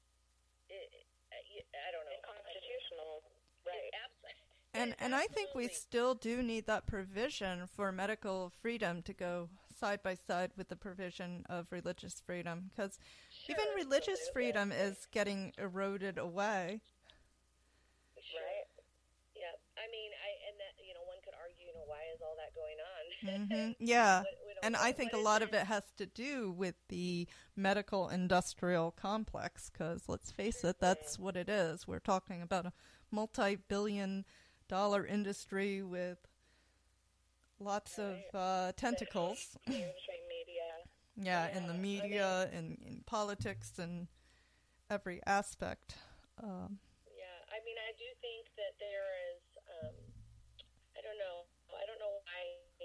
I don't know. Constitutional, right. Absolutely. And I think we still do need that provision for medical freedom to go side by side with the provision of religious freedom, because even religious freedom is getting eroded away. Right. Yeah. I mean, one could argue, why is all that going on? Yeah. And I think a lot of it has to do with the medical industrial complex, because let's face it, that's what it is. We're talking about a multi-billion-dollar industry with lots of tentacles. Mainstream media. Yeah, in the media, in politics, and every aspect. I mean, I do think that there is, I don't know why,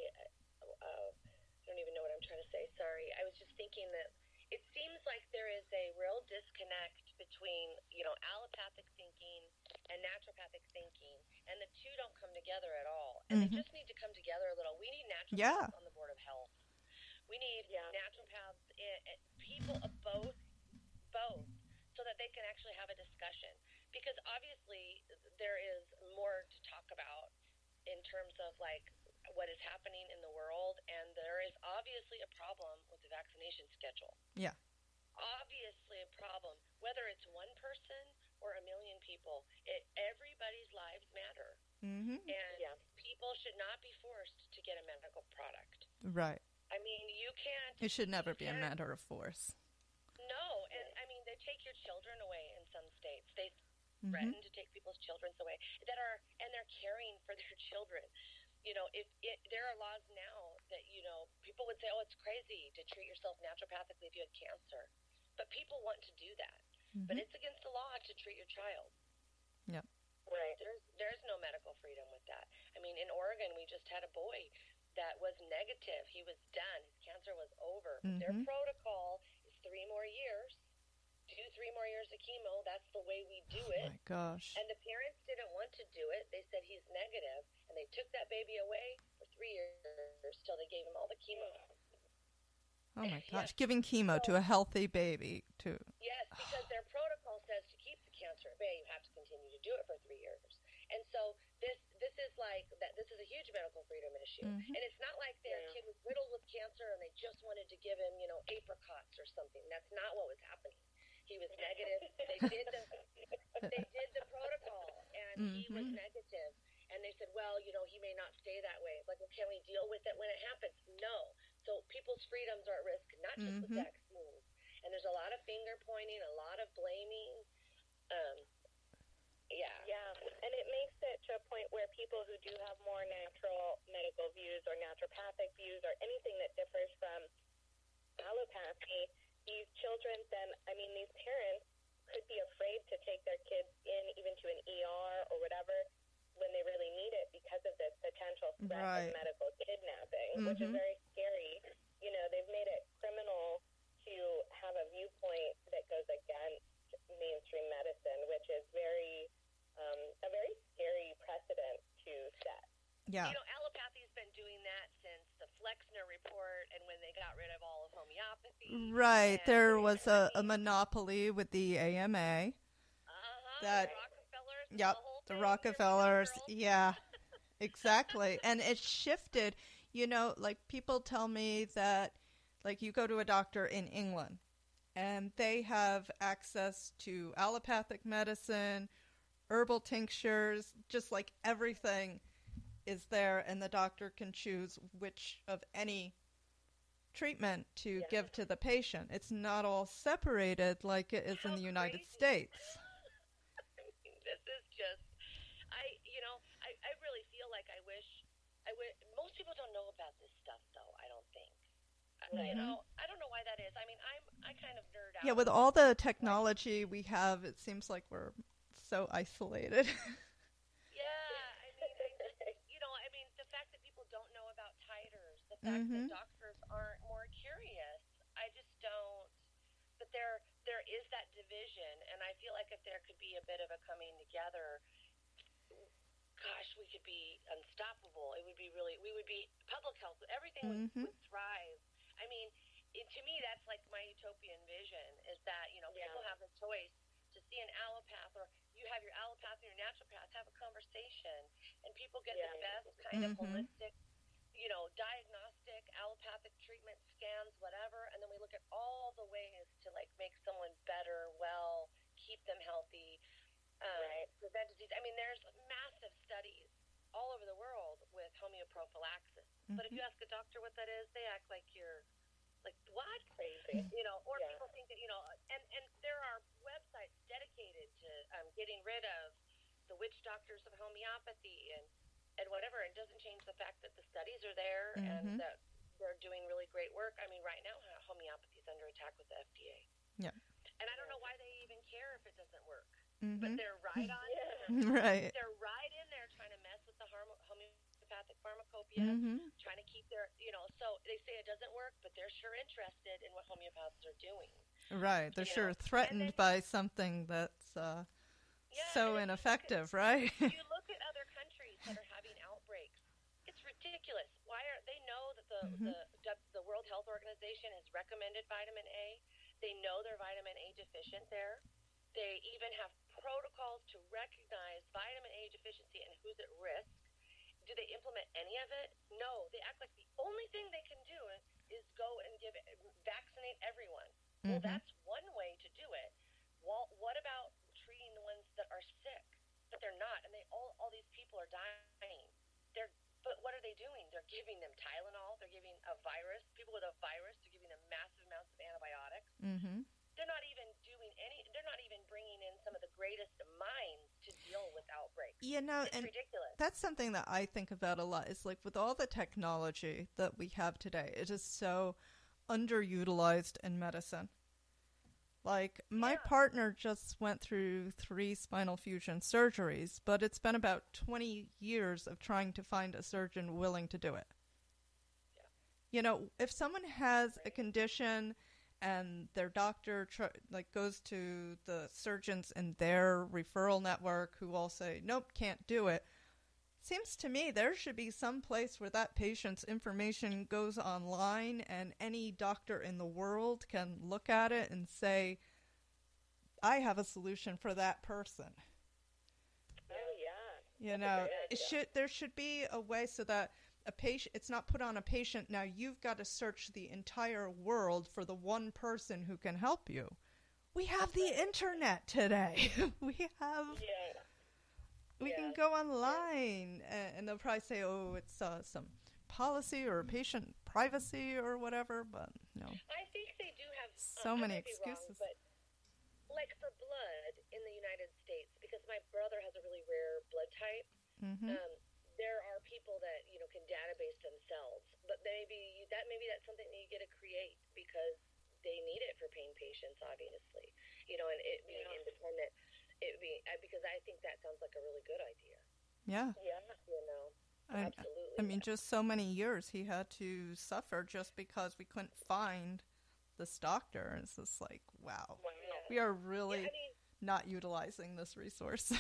I don't even know what I'm trying to say, sorry. I was just thinking that it seems like there is a real disconnect between, allopathic thinking and naturopathic thinking, and the two don't come together at all. And they just need to come together a little. We need naturopaths on the Board of Health. We need naturopaths, people of both, so that they can actually have a discussion. Because obviously there is more to talk about in terms of what is happening in the world, and there is obviously a problem with the vaccination schedule. Yeah. Obviously a problem, whether it's one person or a million people. Everybody's lives matter. And people should not be forced to get a medical product. Right. I mean, you can't... It should never be a matter of force. No, and I mean, they take your children away in some states. They threaten to take people's children away and they're caring for their children. There are laws now that, people would say, oh, it's crazy to treat yourself naturopathically if you had cancer. But people want to do that. But it's against the law to treat your child. Yep. Right. There's no medical freedom with that. I mean, in Oregon, we just had a boy that was negative. He was done. His cancer was over. Their protocol is 3 more years. 2-3 more years of chemo. That's the way we do it. Oh, my gosh. And the parents didn't want to do it. They said he's negative, and they took that baby away for 3 years till they gave him all the chemo. Oh, my gosh. Giving chemo to a healthy baby, too. Yes, because their protocol says to keep the cancer at bay, you have to continue to do it for 3 years. And so this is like that. This is a huge medical freedom issue. And it's not like their kid was riddled with cancer and they just wanted to give him, apricots or something. That's not what was happening. He was negative. They did the protocol, and he was negative. And they said, well, he may not stay that way. Like, well, can we deal with it when it happens? No. So people's freedoms are at risk, not just with vaccines. And there's a lot of finger pointing, a lot of blaming. Yeah, and it makes it to a point where people who do have more natural medical views or naturopathic views or anything that differs from allopathy, these children then, these parents could be afraid to take their kids in even to an ER or whatever when they really need it because of this potential threat of medical kidnapping, which is very scary. They've made it criminal to have a viewpoint that goes against mainstream medicine, which is a very scary precedent to set. Yeah. Allopathy's been doing that since the Flexner report and when they got rid of all of homeopathy. Right. There was a monopoly with the AMA. That, the Rockefellers. Yep. The Rockefellers. Yeah. Exactly. And it shifted. Like people tell me that, like, you go to a doctor in England and they have access to allopathic medicine, herbal tinctures, just like everything is there, and the doctor can choose which of any treatment to give to the patient. It's not all separated like it is in the United States. This is just, I really feel like I wish, most people don't know about this stuff, though, I don't think. I don't know why that is. I mean, I kind of nerd out. Yeah, with all the technology we have, it seems like we're so isolated. The fact that people don't know about titers, the fact that doctors aren't more curious, I just don't. But there is that division, and I feel like if there could be a bit of a coming together, gosh, we could be unstoppable. It would be we would be public health. Everything would thrive. I mean, to me, that's like my utopian vision, is that, people have the choice to see an allopath, or you have your allopath and your naturopath have a conversation, and people get the best kind of holistic, diagnostic, allopathic treatment, scans, whatever, and then we look at all the ways to, like, make someone better, well, keep them healthy, prevent disease. I mean, there's massive studies all over the world with homeoprophylaxis. But if you ask a doctor what that is, they act like you're like, what? Crazy. Or people think that, and there are websites dedicated to getting rid of the witch doctors of homeopathy and whatever. It doesn't change the fact that the studies are there and that they're doing really great work. I mean, right now, homeopathy is under attack with the FDA. Yeah. And I don't know why they even care if it doesn't work. But they're right on there. Right. They're right in there trying to mess with the homeopathic pharmacopoeia, trying to keep their, so they say it doesn't work, but they're sure interested in what homeopaths are doing. Right. They're sure threatened by something that's so ineffective, right? You look at other countries that are having outbreaks. It's ridiculous. Why are they know that the World Health Organization has recommended vitamin A. They know they're vitamin A deficient there. They even have protocols to recognize vitamin A deficiency and who's at risk. Do they implement any of it? No. They act like the only thing they can do is go and vaccinate everyone. Well, that's one way to do it. Well, what about treating the ones that are sick, but they're not, and all these people are dying? But what are they doing? They're giving them Tylenol. They're giving a virus. People with a virus, they're giving them massive amounts of antibiotics. They're not even doing they're not even bringing in some of the greatest minds to deal with outbreaks. It's ridiculous. That's something that I think about a lot. It's like, with all the technology that we have today, it is so underutilized in medicine. Like, my partner just went through 3 spinal fusion surgeries, but it's been about 20 years of trying to find a surgeon willing to do it. If someone has a condition and their doctor goes to the surgeons in their referral network who all say, nope, can't do it, seems to me there should be some place where that patient's information goes online and any doctor in the world can look at it and say, I have a solution for that person. There should be a way so that a patient, it's not put on a patient, now you've got to search the entire world for the one person who can help you. We have the internet today. We can go online, and they'll probably say, oh, it's some policy or patient privacy or whatever, but no. I think they do have so many excuses. Wrong, but like for blood in the United States, because my brother has a really rare blood type, there are people that can database themselves, but maybe that's something that you get to create because they need it for pain patients, obviously, and it being independent. Because I think that sounds like a really good idea. Yeah. Absolutely. I mean, just so many years he had to suffer just because we couldn't find this doctor. And it's just like, wow. We are really not utilizing this resource.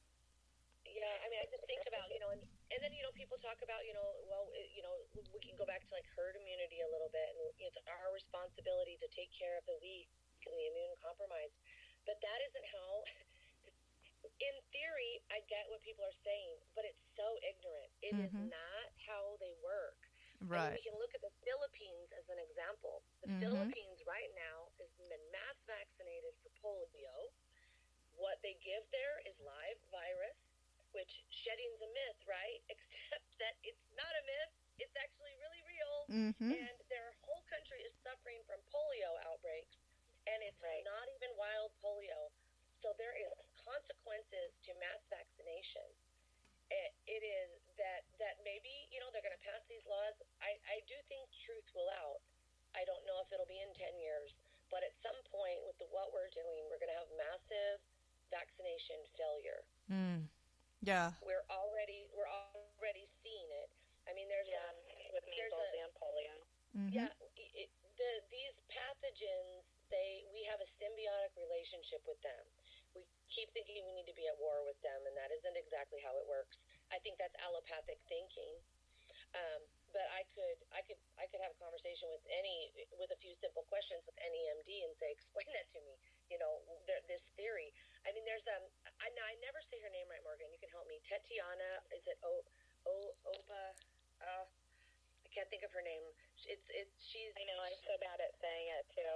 I just think about, and then, people talk about, we can go back to like herd immunity a little bit, and it's our responsibility to take care of the weak and the immune compromised. But that isn't how, in theory, I get what people are saying, but it's so ignorant. It is not how they work. Right. I mean, we can look at the Philippines as an example. The Philippines right now has been massively what they give there is live virus, which shedding's a myth, right? Except that it's not a myth. It's actually really real. And their whole country is suffering from polio outbreaks, and it's not even wild polio. So there is consequences to mass vaccination. It is that maybe, they're going to pass these laws. I do think truth will out. I don't know if it'll be in 10 years, but at some point with what we're doing, we're going to have massive vaccination failure. Yeah. We're already seeing it. I mean, there's with measles and polio. Yeah, these pathogens, we have a symbiotic relationship with them. We keep thinking we need to be at war with them, and that isn't exactly how it works. I think that's allopathic thinking. But I could have a conversation with a few simple questions with any MD and say, explain that to me. This theory. I mean, there's I never say her name right, Morgan. You can help me. Tatiana, is it Opa? I can't think of her name. She's. I know, I'm so bad at saying it too.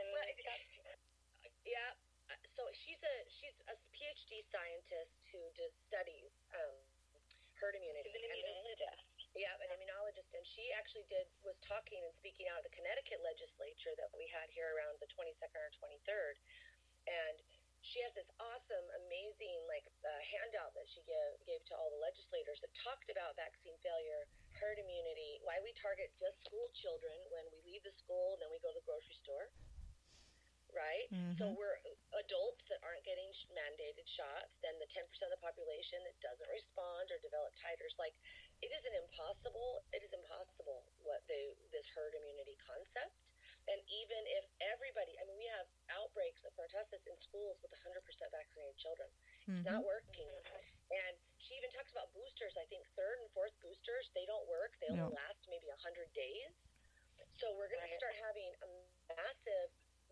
Yeah. So she's a PhD scientist who studies herd immunity. She's an immunologist. Yeah, an immunologist, and she actually was talking and speaking out at the Connecticut legislature that we had here around the 22nd or 23rd, and she has this awesome, amazing handout that she gave to all the legislators that talked about vaccine failure, herd immunity, why we target just school children when we leave the school and then we go to the grocery store, right? So we're adults that aren't getting mandated shots, then the 10% of the population that doesn't respond or develop titers. It is impossible what this herd immunity concept. And even if everybody, we have outbreaks of pertussis in schools with 100% vaccinated children. It's not working. And she even talks about boosters. I think third and fourth boosters, they don't work. They only last maybe 100 days. So we're going to start having a massive,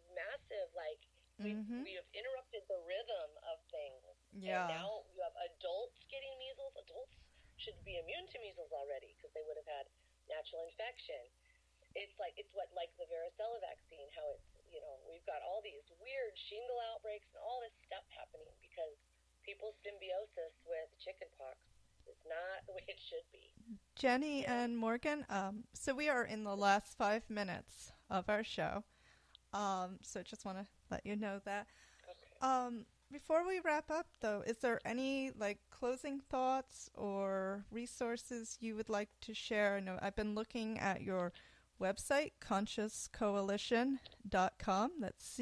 we have interrupted the rhythm of things. Yeah. And now you have adults getting measles. Adults should be immune to measles already because they would have had natural infection. It's like the varicella vaccine, how it's, we've got all these weird shingle outbreaks and all this stuff happening because people's symbiosis with chickenpox is not the way it should be. Jenny and Morgan, so we are in the last 5 minutes of our show. So just want to let you know that. Okay. Before we wrap up, though, is there any closing thoughts or resources you would like to share? I know I've been looking at your website, conscienccoalition.com. That's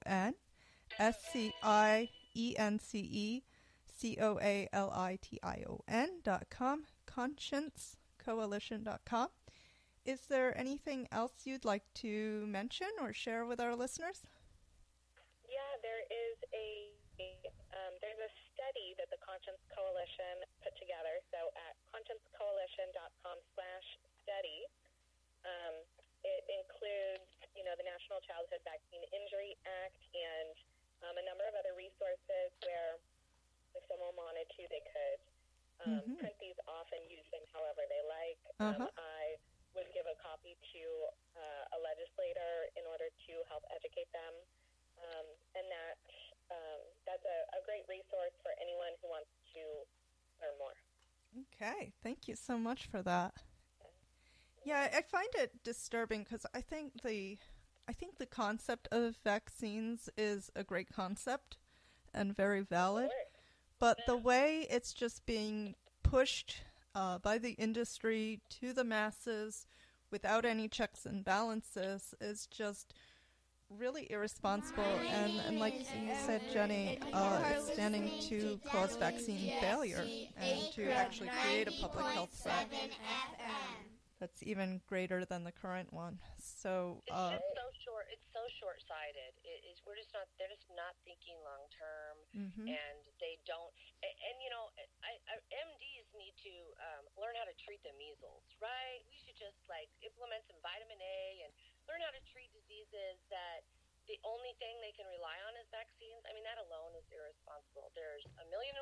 ConscienceCoalition.com. Conscienccoalition.com. Is there anything else you'd like to mention or share with our listeners? Yeah, there is there's a study that the Conscience Coalition put together. So at consciencecoalition.com/study, it includes, the National Childhood Vaccine Injury Act and a number of other resources where if someone wanted to, they could print these off and use them however they like. I would give a copy to a legislator in order to help educate them. And that's a great resource for anyone who wants to learn more. Okay, thank you so much for that. Yeah, I find it disturbing because I think the concept of vaccines is a great concept and very valid, but the way it's just being pushed by the industry to the masses without any checks and balances is just really irresponsible, and like you said, Jenny, it's standing to cause vaccine failure and to actually create a public health threat that's even greater than the current one. So it's so short-sighted. They're just not thinking long-term, and they don't. And MDs need to learn how to treat the measles, right? We should just implement some vitamin A and learn how to treat diseases that the only thing they can rely on is vaccines. I mean, that alone is irresponsible. There's 1 million